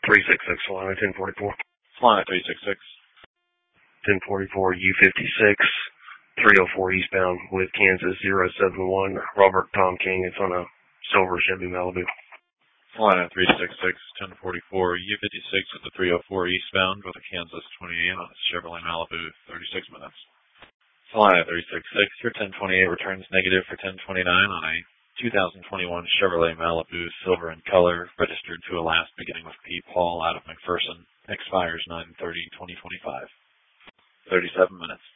366, Solana 1044. Solana 366. 1044 U56, 304 eastbound with Kansas 071. Robert Tom King. It's on a silver Chevy Malibu. Solana 366, 1044 U56 at the 304 eastbound with a Kansas 28 on a Chevrolet Malibu, 36 minutes. Solana 366, your 1028 returns negative for 1029 on a 2021 Chevrolet Malibu, silver in color, registered to a last beginning with P. Paul out of McPherson, expires 9/30/2025. 37 minutes.